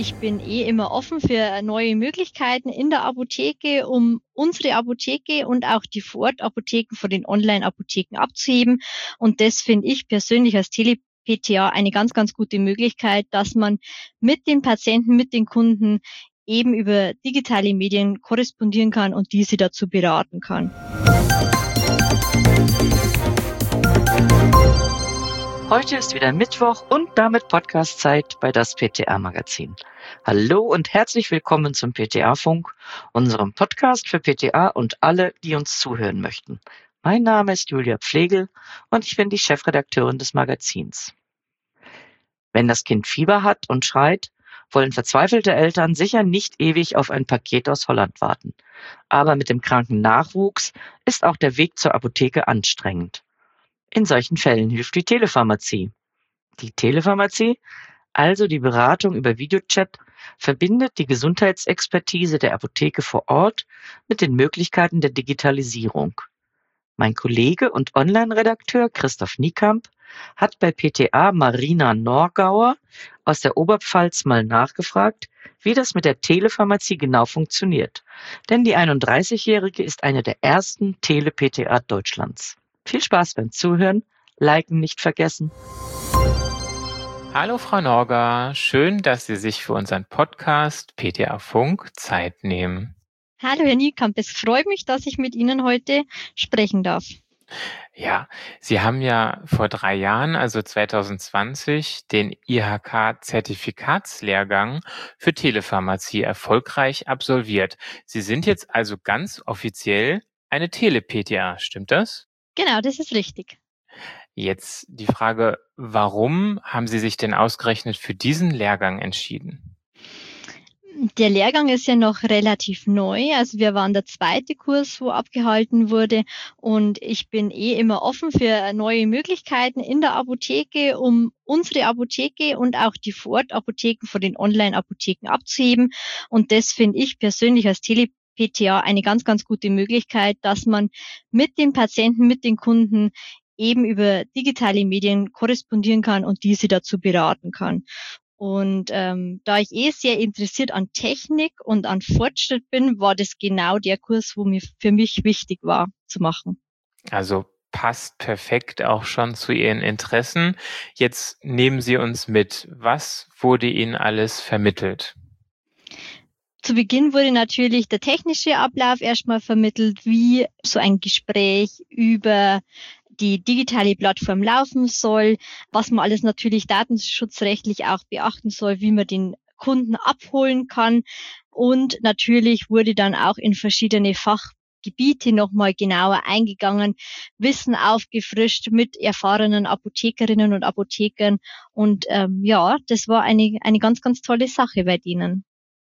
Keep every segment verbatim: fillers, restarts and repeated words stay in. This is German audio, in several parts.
Ich bin eh immer offen für neue Möglichkeiten in der Apotheke, um unsere Apotheke und auch die Vorortapotheken von den Online-Apotheken abzuheben. Und das finde ich persönlich als Tele-P T A eine ganz, ganz gute Möglichkeit, dass man mit den Patienten, mit den Kunden eben über digitale Medien korrespondieren kann und diese dazu beraten kann. Heute ist wieder Mittwoch und damit Podcast-Zeit bei das P T A-Magazin. Hallo und herzlich willkommen zum P T A-Funk, unserem Podcast für P T A und alle, die uns zuhören möchten. Mein Name ist Julia Pflegel und ich bin die Chefredakteurin des Magazins. Wenn das Kind Fieber hat und schreit, wollen verzweifelte Eltern sicher nicht ewig auf ein Paket aus Holland warten. Aber mit dem kranken Nachwuchs ist auch der Weg zur Apotheke anstrengend. In solchen Fällen hilft die Telepharmazie. Die Telepharmazie, also die Beratung über Videochat, verbindet die Gesundheitsexpertise der Apotheke vor Ort mit den Möglichkeiten der Digitalisierung. Mein Kollege und Online-Redakteur Christoph Niekamp hat bei P T A Marina Norgauer aus der Oberpfalz mal nachgefragt, wie das mit der Telepharmazie genau funktioniert. Denn die einunddreißigjährige ist eine der ersten Tele-P T A Deutschlands. Viel Spaß beim Zuhören, liken nicht vergessen. Hallo Frau Norga, schön, dass Sie sich für unseren Podcast P T A Funk Zeit nehmen. Hallo Herr Niekamp, es freut mich, dass ich mit Ihnen heute sprechen darf. Ja, Sie haben ja vor drei Jahren, also zwanzig zwanzig, den I H K-Zertifikatslehrgang für Telepharmazie erfolgreich absolviert. Sie sind jetzt also ganz offiziell eine Tele-P T A, stimmt das? Genau, das ist richtig. Jetzt die Frage, warum haben Sie sich denn ausgerechnet für diesen Lehrgang entschieden? Der Lehrgang ist ja noch relativ neu, also wir waren der zweite Kurs, wo abgehalten wurde und ich bin eh immer offen für neue Möglichkeiten in der Apotheke, um unsere Apotheke und auch die Vorortapotheken von den Online-Apotheken abzuheben und das finde ich persönlich als Tele-P T A eine ganz, ganz gute Möglichkeit, dass man mit den Patienten, mit den Kunden eben über digitale Medien korrespondieren kann und diese dazu beraten kann. Und ähm, da ich eh sehr interessiert an Technik und an Fortschritt bin, war das genau der Kurs, wo mir für mich wichtig war zu machen. Also passt perfekt auch schon zu Ihren Interessen. Jetzt nehmen Sie uns mit. Was wurde Ihnen alles vermittelt? Zu Beginn wurde natürlich der technische Ablauf erstmal vermittelt, wie so ein Gespräch über die digitale Plattform laufen soll, was man alles natürlich datenschutzrechtlich auch beachten soll, wie man den Kunden abholen kann. Und natürlich wurde dann auch in verschiedene Fachgebiete nochmal genauer eingegangen, Wissen aufgefrischt mit erfahrenen Apothekerinnen und Apothekern. Und ähm, ja, das war eine, eine ganz, ganz tolle Sache bei denen.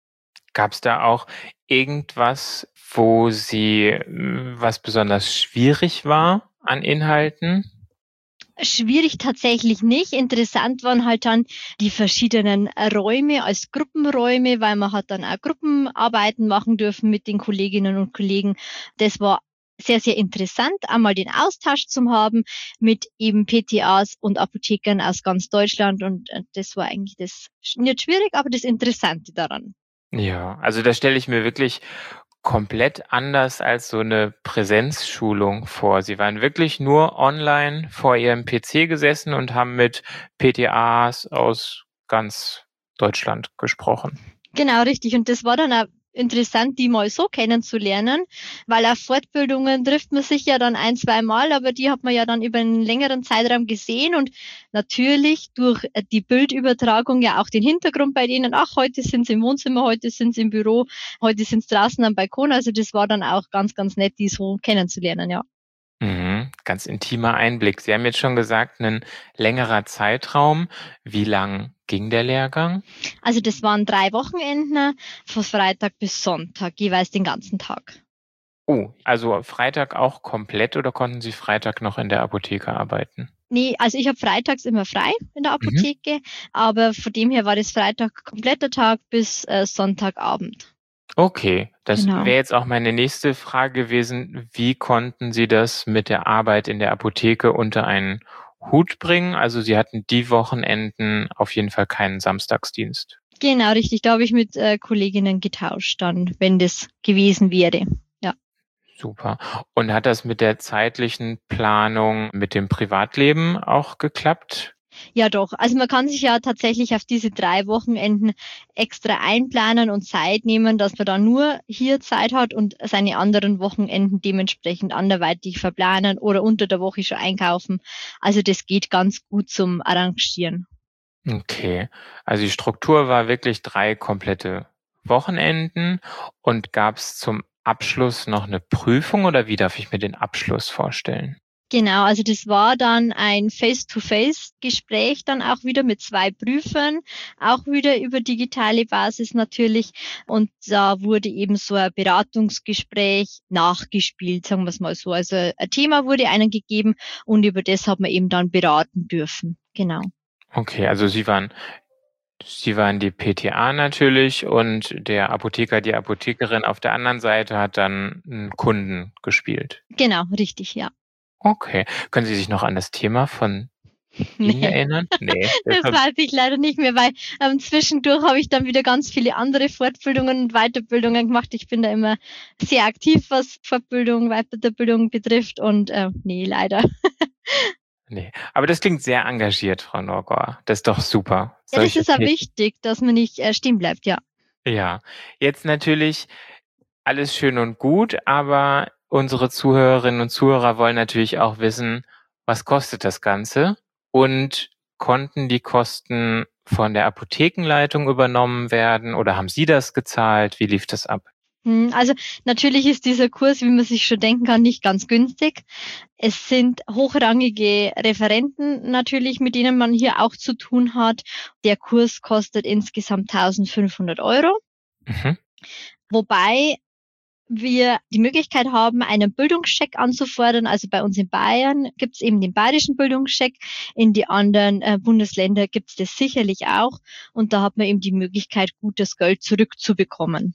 Gab es da auch irgendwas, wo Sie, was besonders schwierig war an Inhalten? Schwierig tatsächlich nicht. Interessant waren halt dann die verschiedenen Räume als Gruppenräume, weil man hat dann auch Gruppenarbeiten machen dürfen mit den Kolleginnen und Kollegen. Das war sehr, sehr interessant, einmal den Austausch zu haben mit eben P T As und Apothekern aus ganz Deutschland. Und das war eigentlich das nicht schwierig, aber das Interessante daran. Ja, also da stelle ich mir wirklich komplett anders als so eine Präsenzschulung vor. Sie waren wirklich nur online vor Ihrem P C gesessen und haben mit P T As aus ganz Deutschland gesprochen. Genau, richtig. Und das war dann auch interessant, die mal so kennenzulernen, weil auf Fortbildungen trifft man sich ja dann ein, zwei Mal, aber die hat man ja dann über einen längeren Zeitraum gesehen und natürlich durch die Bildübertragung ja auch den Hintergrund bei denen, ach, heute sind sie im Wohnzimmer, heute sind sie im Büro, heute sind sie draußen am Balkon, also das war dann auch ganz, ganz nett, die so kennenzulernen, ja. Mhm, ganz intimer Einblick. Sie haben jetzt schon gesagt, ein längerer Zeitraum. Wie lang ging der Lehrgang? Also das waren drei Wochenenden, von Freitag bis Sonntag, jeweils den ganzen Tag. Oh, also Freitag auch komplett oder konnten Sie Freitag noch in der Apotheke arbeiten? Nee, also ich habe freitags immer frei in der Apotheke, mhm. aber von dem her war das Freitag kompletter Tag bis äh, Sonntagabend. Okay, das Genau. wäre jetzt auch meine nächste Frage gewesen. Wie konnten Sie das mit der Arbeit in der Apotheke unter einen Hut bringen? Also Sie hatten die Wochenenden auf jeden Fall keinen Samstagsdienst. Genau, richtig. Da habe ich mit äh, Kolleginnen getauscht dann, wenn das gewesen wäre. Ja. Super. Und hat das mit der zeitlichen Planung mit dem Privatleben auch geklappt? Ja, doch. Also man kann sich ja tatsächlich auf diese drei Wochenenden extra einplanen und Zeit nehmen, dass man dann nur hier Zeit hat und seine anderen Wochenenden dementsprechend anderweitig verplanen oder unter der Woche schon einkaufen. Also das geht ganz gut zum Arrangieren. Okay. Also die Struktur war wirklich drei komplette Wochenenden. Und gab es zum Abschluss noch eine Prüfung oder wie darf ich mir den Abschluss vorstellen? Genau, also das war dann ein Face-to-Face-Gespräch dann auch wieder mit zwei Prüfern, auch wieder über digitale Basis natürlich. Und da wurde eben so ein Beratungsgespräch nachgespielt, sagen wir es mal so. Also ein Thema wurde einem gegeben und über das hat man eben dann beraten dürfen. Genau. Okay, also Sie waren Sie waren die P T A natürlich und der Apotheker, die Apothekerin auf der anderen Seite hat dann einen Kunden gespielt. Genau, richtig, ja. Okay. Können Sie sich noch an das Thema von Ihnen Nee. erinnern? Nee. Das deshalb- weiß ich leider nicht mehr, weil ähm, zwischendurch habe ich dann wieder ganz viele andere Fortbildungen und Weiterbildungen gemacht. Ich bin da immer sehr aktiv, was Fortbildung, Weiterbildung betrifft und äh, nee, leider. Nee. Aber das klingt sehr engagiert, Frau Norgor. Das ist doch super. Ja, das Solche ist auch Themen- wichtig, dass man nicht äh, stehen bleibt, ja. Ja. Jetzt natürlich alles schön und gut, aber unsere Zuhörerinnen und Zuhörer wollen natürlich auch wissen, was kostet das Ganze? Und konnten die Kosten von der Apothekenleitung übernommen werden oder haben Sie das gezahlt? Wie lief das ab? Hm, Also natürlich ist dieser Kurs, wie man sich schon denken kann, nicht ganz günstig. Es sind hochrangige Referenten natürlich, mit denen man hier auch zu tun hat. Der Kurs kostet insgesamt eintausendfünfhundert Euro, Mhm. wobei wir die Möglichkeit haben, einen Bildungscheck anzufordern. Also bei uns in Bayern gibt es eben den bayerischen Bildungscheck. In die anderen äh, Bundesländer gibt es das sicherlich auch. Und da hat man eben die Möglichkeit, gutes Geld zurückzubekommen.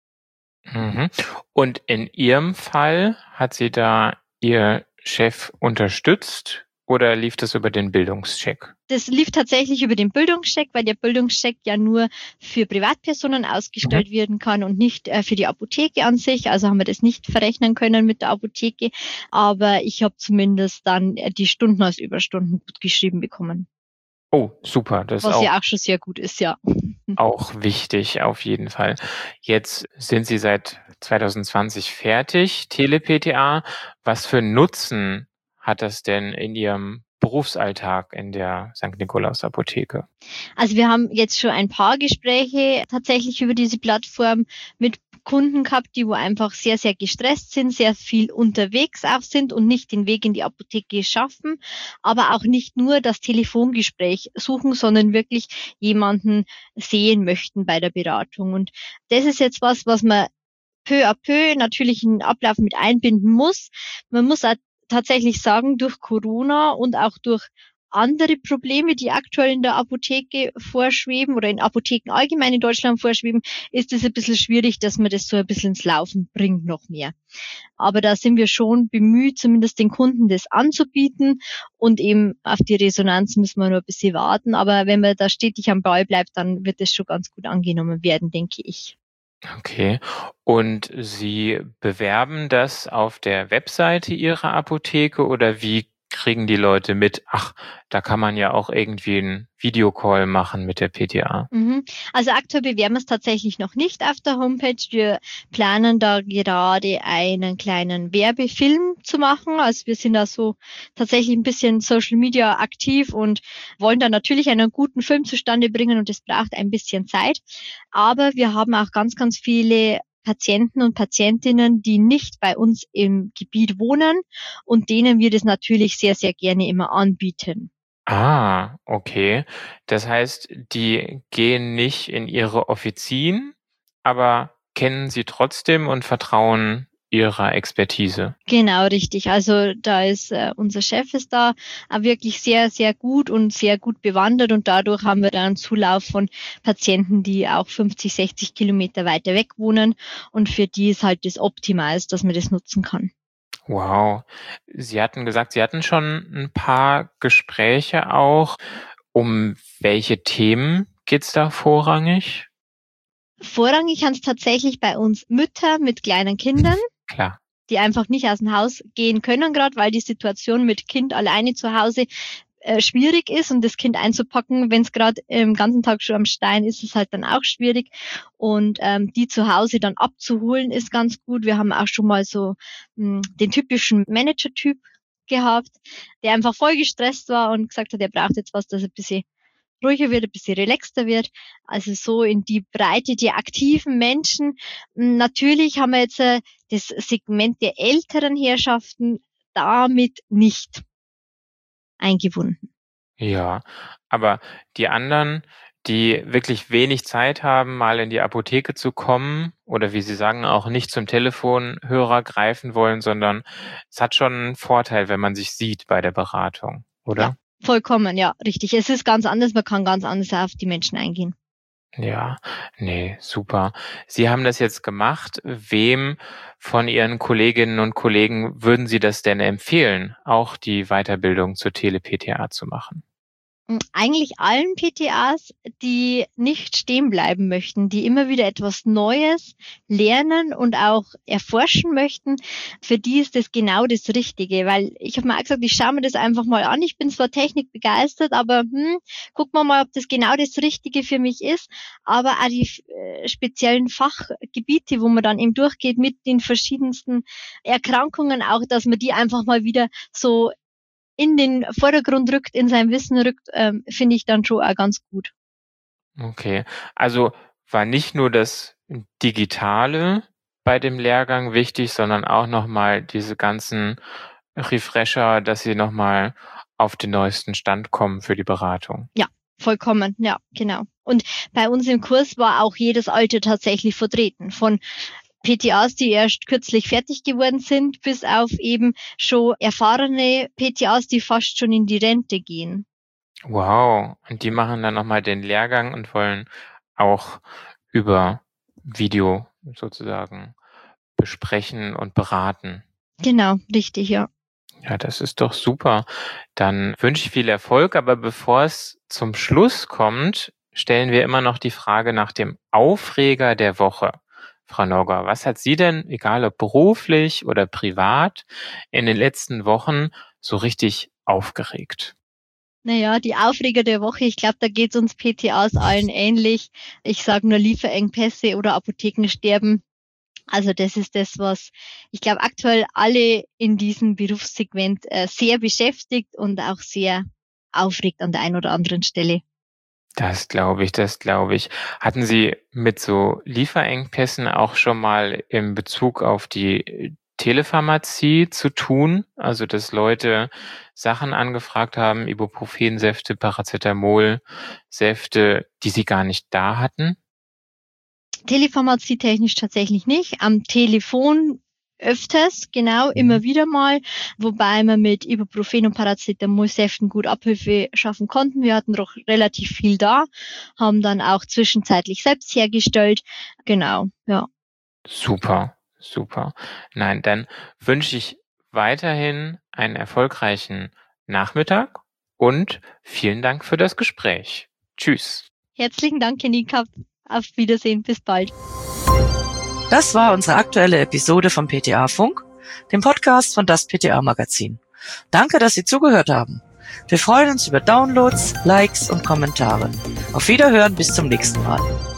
Mhm. Und in Ihrem Fall hat Sie da Ihr Chef unterstützt oder lief das über den Bildungscheck? Das lief tatsächlich über den Bildungscheck, weil der Bildungscheck ja nur für Privatpersonen ausgestellt werden kann und nicht äh, für die Apotheke an sich. Also haben wir das nicht verrechnen können mit der Apotheke. Aber ich habe zumindest dann äh, die Stunden als Überstunden gut geschrieben bekommen. Oh, super. Das ist Was auch, ja auch schon sehr gut ist, ja. auch wichtig, auf jeden Fall. Jetzt sind Sie seit zwanzig zwanzig fertig, Tele-P T A. Was für Nutzen hat das denn in Ihrem Berufsalltag in der Sankt Nikolaus Apotheke? Also wir haben jetzt schon ein paar Gespräche tatsächlich über diese Plattform mit Kunden gehabt, die wo einfach sehr, sehr gestresst sind, sehr viel unterwegs auch sind und nicht den Weg in die Apotheke schaffen, aber auch nicht nur das Telefongespräch suchen, sondern wirklich jemanden sehen möchten bei der Beratung. Und das ist jetzt was, was man peu à peu natürlich in den Ablauf mit einbinden muss. Man muss auch tatsächlich sagen, durch Corona und auch durch andere Probleme, die aktuell in der Apotheke vorschweben oder in Apotheken allgemein in Deutschland vorschweben, ist es ein bisschen schwierig, dass man das so ein bisschen ins Laufen bringt noch mehr. Aber da sind wir schon bemüht, zumindest den Kunden das anzubieten und eben auf die Resonanz müssen wir nur ein bisschen warten. Aber wenn man da stetig am Ball bleibt, dann wird es schon ganz gut angenommen werden, denke ich. Okay. Und Sie bewerben das auf der Webseite Ihrer Apotheke oder wie kriegen die Leute mit, ach, da kann man ja auch irgendwie einen Videocall machen mit der P T A? Mhm. Also aktuell bewerben wir es tatsächlich noch nicht auf der Homepage. Wir planen da gerade einen kleinen Werbefilm zu machen. Also wir sind da so tatsächlich ein bisschen Social Media aktiv und wollen da natürlich einen guten Film zustande bringen und das braucht ein bisschen Zeit. Aber wir haben auch ganz, ganz viele Patienten und Patientinnen, die nicht bei uns im Gebiet wohnen und denen wir das natürlich sehr, sehr gerne immer anbieten. Ah, okay. Das heißt, die gehen nicht in Ihre Offizien, aber kennen Sie trotzdem und vertrauen Ihrer Expertise. Genau, richtig. Also da ist äh, unser Chef ist da auch wirklich sehr, sehr gut und sehr gut bewandert und dadurch haben wir dann einen Zulauf von Patienten, die auch fünfzig, sechzig Kilometer weiter weg wohnen und für die ist halt das optimal, dass man das nutzen kann. Wow. Sie hatten gesagt, Sie hatten schon ein paar Gespräche auch. Um welche Themen geht's da vorrangig? Vorrangig haben es tatsächlich bei uns Mütter mit kleinen Kindern. Klar. Die einfach nicht aus dem Haus gehen können, gerade weil die Situation mit Kind alleine zu Hause äh, schwierig ist und das Kind einzupacken, wenn es gerade den ganzen Tag schon am Stein ist, ist halt dann auch schwierig. Und ähm, die zu Hause dann abzuholen, ist ganz gut. Wir haben auch schon mal so mh, den typischen Manager-Typ gehabt, der einfach voll gestresst war und gesagt hat, er braucht jetzt was, dass er ein bisschen ruhiger wird, ein bisschen relaxter wird. Also so in die Breite, die aktiven Menschen. Natürlich haben wir jetzt äh, das Segment der älteren Herrschaften damit nicht eingebunden. Ja, aber die anderen, die wirklich wenig Zeit haben, mal in die Apotheke zu kommen oder wie Sie sagen, auch nicht zum Telefonhörer greifen wollen, sondern es hat schon einen Vorteil, wenn man sich sieht bei der Beratung, oder? Ja, vollkommen, ja, richtig. Es ist ganz anders, man kann ganz anders auf die Menschen eingehen. Ja, nee, super. Sie haben das jetzt gemacht. Wem von Ihren Kolleginnen und Kollegen würden Sie das denn empfehlen, auch die Weiterbildung zur Tele-P T A zu machen? Eigentlich allen P T As, die nicht stehen bleiben möchten, die immer wieder etwas Neues lernen und auch erforschen möchten, für die ist das genau das Richtige, weil ich habe mir auch gesagt, ich schaue mir das einfach mal an, ich bin zwar technikbegeistert, aber hm, gucken wir mal, ob das genau das Richtige für mich ist, aber auch die äh, speziellen Fachgebiete, wo man dann eben durchgeht mit den verschiedensten Erkrankungen, auch, dass man die einfach mal wieder so in den Vordergrund rückt, in sein Wissen rückt, ähm, finde ich dann schon auch ganz gut. Okay, also war nicht nur das Digitale bei dem Lehrgang wichtig, sondern auch nochmal diese ganzen Refresher, dass Sie nochmal auf den neuesten Stand kommen für die Beratung. Ja, vollkommen, ja, genau. Und bei uns im Kurs war auch jedes Alter tatsächlich vertreten, von P T As, die erst kürzlich fertig geworden sind, bis auf eben schon erfahrene P T As, die fast schon in die Rente gehen. Wow, und die machen dann nochmal den Lehrgang und wollen auch über Video sozusagen besprechen und beraten. Genau, richtig, ja. Ja, das ist doch super. Dann wünsche ich viel Erfolg, aber bevor es zum Schluss kommt, stellen wir immer noch die Frage nach dem Aufreger der Woche. Frau Nogger, was hat Sie denn, egal ob beruflich oder privat, in den letzten Wochen so richtig aufgeregt? Naja, die Aufreger der Woche, ich glaube, da geht es uns P T As allen ähnlich. Ich sage nur Lieferengpässe oder Apothekensterben. Also das ist das, was ich glaube aktuell alle in diesem Berufssegment äh, sehr beschäftigt und auch sehr aufregt an der einen oder anderen Stelle. Das glaube ich, das glaube ich. Hatten Sie mit so Lieferengpässen auch schon mal in Bezug auf die Telepharmazie zu tun? Also, dass Leute Sachen angefragt haben, Ibuprofensäfte, Paracetamolsäfte, die sie gar nicht da hatten? Telepharmazie technisch tatsächlich nicht. Am Telefon öfters, genau, immer wieder mal, wobei wir mit Ibuprofen und Paracetamolsäften gut Abhilfe schaffen konnten. Wir hatten doch relativ viel da, haben dann auch zwischenzeitlich selbst hergestellt. Genau, ja. Super, super. Nein, dann wünsche ich weiterhin einen erfolgreichen Nachmittag und vielen Dank für das Gespräch. Tschüss. Herzlichen Dank, Nika. Auf Wiedersehen, bis bald. Das war unsere aktuelle Episode vom P T A-Funk, dem Podcast von das P T A-Magazin. Danke, dass Sie zugehört haben. Wir freuen uns über Downloads, Likes und Kommentare. Auf Wiederhören, bis zum nächsten Mal.